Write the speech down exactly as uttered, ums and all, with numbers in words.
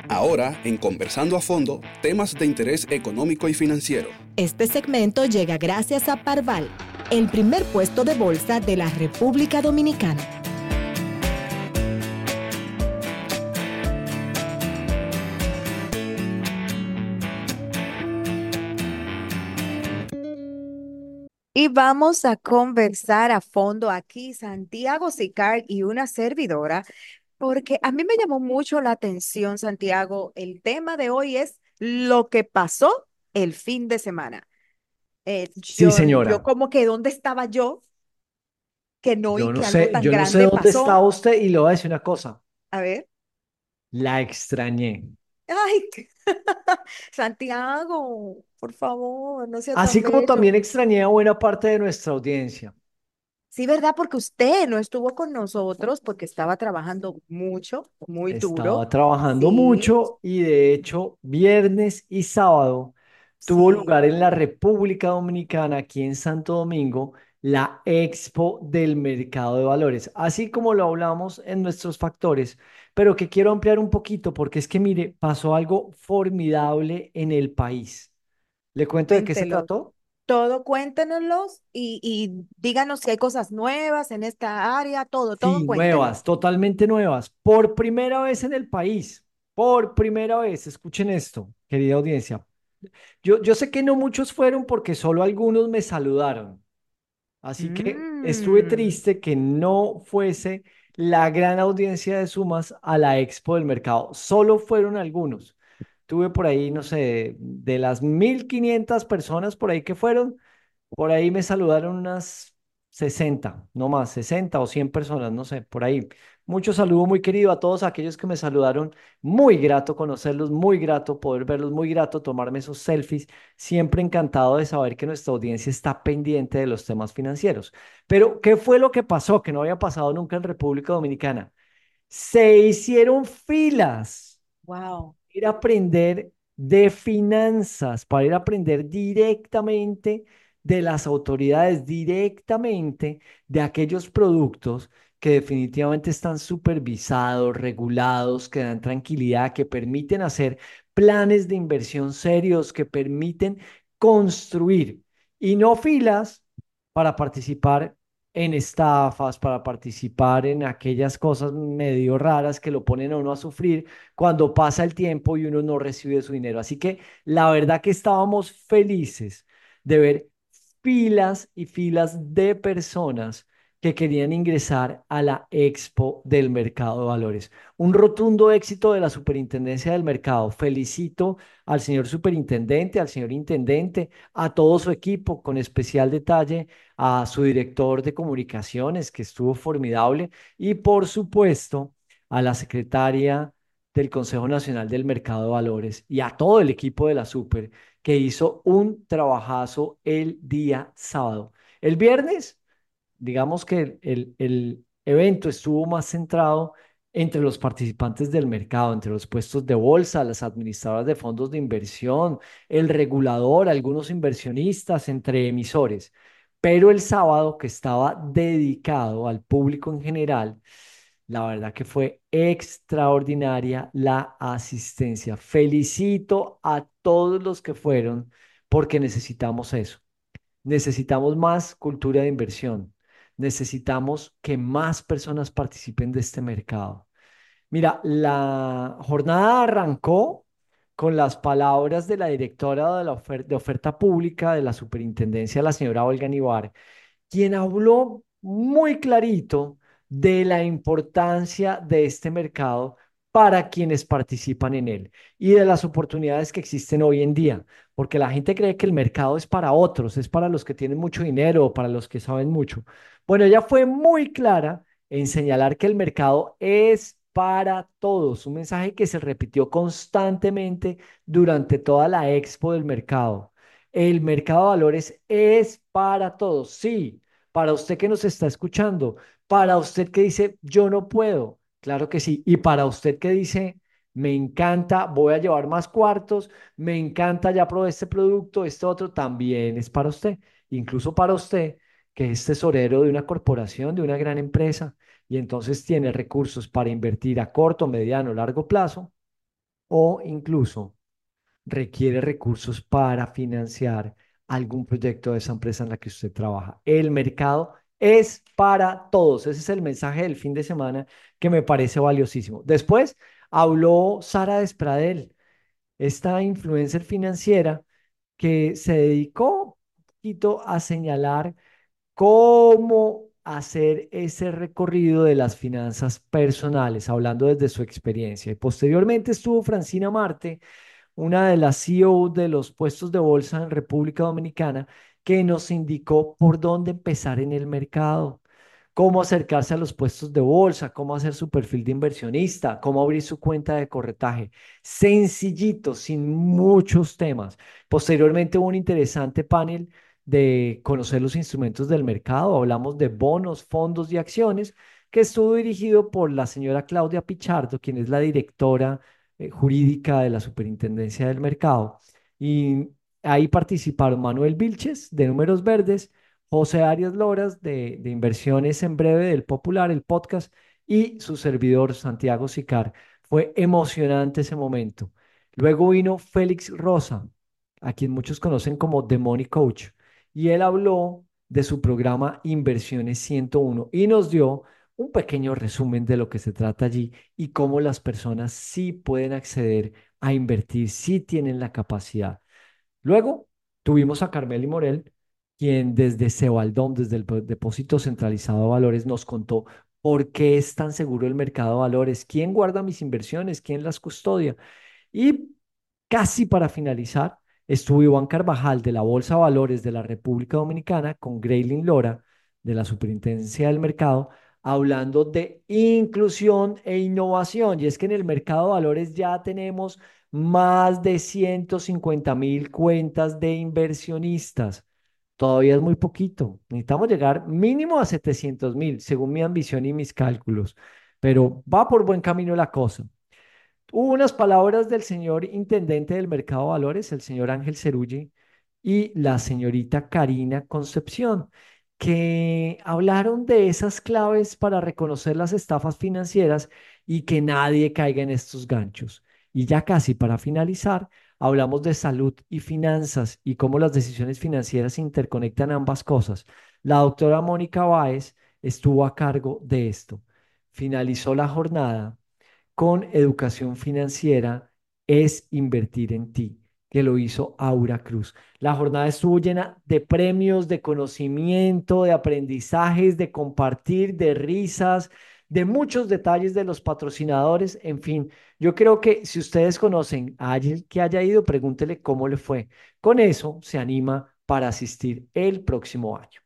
Ahora, en Conversando a Fondo, temas de interés económico y financiero. Este segmento llega gracias a Parval, el primer puesto de bolsa de la República Dominicana. Y vamos a conversar a fondo aquí, Santiago Sicar y una servidora, porque a mí me llamó mucho la atención, Santiago. El tema de hoy es lo que pasó el fin de semana. Eh, Sí, yo, yo señora. como que, ¿dónde estaba yo? Que no, y Yo no que algo sé, tan yo no sé grande dónde estaba pasó. usted y le voy a decir una cosa. A ver. La extrañé. Ay, Santiago, por favor, no sea tan Así como bello. también extrañé a buena parte de nuestra audiencia. Sí, ¿verdad? Porque usted no estuvo con nosotros porque estaba trabajando mucho, muy duro. Estaba trabajando Sí, mucho y de hecho viernes y sábado tuvo sí, lugar en la República Dominicana, aquí en Santo Domingo, la Expo del Mercado de Valores, así como lo hablamos en nuestros factores, pero que quiero ampliar un poquito porque es que mire, pasó algo formidable en el país. ¿Le cuento de qué se cuéntelo. trató? Todo cuéntenoslos y, y díganos si hay cosas nuevas en esta área, todo, todo Sí, cuéntelo. nuevas, totalmente nuevas. Por primera vez en el país, por primera vez, escuchen esto, querida audiencia. Yo, yo sé que no muchos fueron porque solo algunos me saludaron. Así que estuve Mm, triste que no fuese la gran audiencia de Sumas a la Expo del Mercado. Solo fueron algunos. Tuve por ahí, no sé, de las mil quinientas personas por ahí que fueron, por ahí me saludaron unas sesenta, no más, sesenta o cien personas, no sé, por ahí. Mucho saludo muy querido a todos aquellos que me saludaron. Muy grato conocerlos, muy grato poder verlos, muy grato tomarme esos selfies. Siempre encantado de saber que nuestra audiencia está pendiente de los temas financieros. Pero, ¿qué fue lo que pasó? Que no había pasado nunca en República Dominicana. Se hicieron filas wow. ir a aprender de finanzas, para ir a aprender directamente de las autoridades, directamente de aquellos productos que definitivamente están supervisados, regulados, que dan tranquilidad, que permiten hacer planes de inversión serios, que permiten construir y no filas para participar en estafas, para participar en aquellas cosas medio raras que lo ponen a uno a sufrir cuando pasa el tiempo y uno no recibe su dinero. Así que la verdad que estábamos felices de ver filas y filas de personas que querían ingresar a la Expo del Mercado de Valores. Un rotundo éxito de la Superintendencia del Mercado. Felicito al señor superintendente, al señor intendente, a todo su equipo, con especial detalle a su director de comunicaciones, que estuvo formidable, y por supuesto a la secretaria del Consejo Nacional del Mercado de Valores y a todo el equipo de la Super que hizo un trabajazo el día sábado. El viernes, digamos que el, el evento estuvo más centrado entre los participantes del mercado, entre los puestos de bolsa, las administradoras de fondos de inversión, el regulador, algunos inversionistas, entre emisores. Pero el sábado, que estaba dedicado al público en general, la verdad que fue extraordinaria la asistencia. Felicito a todos los que fueron porque necesitamos eso. Necesitamos más cultura de inversión. Necesitamos que más personas participen de este mercado. Mira, la jornada arrancó con las palabras de la directora de la ofer- de oferta pública de la superintendencia, la señora Olga Nivar, quien habló muy clarito de la importancia de este mercado para quienes participan en él y de las oportunidades que existen hoy en día, porque la gente cree que el mercado es para otros, es para los que tienen mucho dinero o para los que saben mucho. Bueno, ella fue muy clara en señalar que el mercado es para todos, un mensaje que se repitió constantemente durante toda la expo del mercado. El mercado de valores es para todos, sí, para usted que nos está escuchando, para usted que dice, yo no puedo, claro que sí, y para usted que dice, me encanta, voy a llevar más cuartos, me encanta, ya probé este producto, este otro, también es para usted, incluso para usted que es tesorero de una corporación, de una gran empresa, y entonces tiene recursos para invertir a corto, mediano, largo plazo. o incluso requiere recursos para financiar algún proyecto de esa empresa en la que usted trabaja. El mercado es para todos. Ese es el mensaje del fin de semana que me parece valiosísimo. Después habló Sara Despradel, esta influencer financiera que se dedicó un poquito a señalar cómo hacer ese recorrido de las finanzas personales, hablando desde su experiencia. Y posteriormente estuvo Francina Marte, una de las C E O de los puestos de bolsa en República Dominicana, que nos indicó por dónde empezar en el mercado, cómo acercarse a los puestos de bolsa, cómo hacer su perfil de inversionista, cómo abrir su cuenta de corretaje. Sencillito, sin muchos temas. Posteriormente hubo un interesante panel de conocer los instrumentos del mercado. Hablamos de bonos, fondos y acciones, que estuvo dirigido por la señora Claudia Pichardo, quien es la directora eh, jurídica de la Superintendencia del Mercado. Y ahí participaron Manuel Vilches, de Números Verdes, José Arias Loras, de, de Inversiones en Breve, del Popular, el podcast, y su servidor Santiago Sicar. Fue emocionante ese momento. Luego vino Félix Rosa, a quien muchos conocen como The Money Coach, y él habló de su programa Inversiones ciento uno y nos dio un pequeño resumen de lo que se trata allí y cómo las personas sí pueden acceder a invertir, sí tienen la capacidad. Luego tuvimos a Carmeli Morel, quien desde Cebaldom, desde el po- Depósito Centralizado de Valores, nos contó por qué es tan seguro el mercado de valores, quién guarda mis inversiones, quién las custodia. Y casi para finalizar, estuvo Iván Carvajal de la Bolsa de Valores de la República Dominicana con Greylin Lora de la Superintendencia del Mercado, hablando de inclusión e innovación. Y es que en el mercado de valores ya tenemos más de ciento cincuenta mil cuentas de inversionistas. Todavía es muy poquito. Necesitamos llegar mínimo a setecientos mil, según mi ambición y mis cálculos. Pero va por buen camino la cosa. Hubo unas palabras del señor intendente del mercado de valores, el señor Ángel Cerulli, y la señorita Karina Concepción, que hablaron de esas claves para reconocer las estafas financieras y que nadie caiga en estos ganchos. Y ya casi para finalizar, hablamos de salud y finanzas y cómo las decisiones financieras interconectan ambas cosas. La doctora Mónica Báez estuvo a cargo de esto. Finalizó la jornada con educación financiera es invertir en ti, que lo hizo Aura Cruz. La jornada estuvo llena de premios, de conocimiento, de aprendizajes, de compartir, de risas, de muchos detalles de los patrocinadores. En fin, yo creo que si ustedes conocen a alguien que haya ido, pregúntele cómo le fue. Con eso se anima para asistir el próximo año.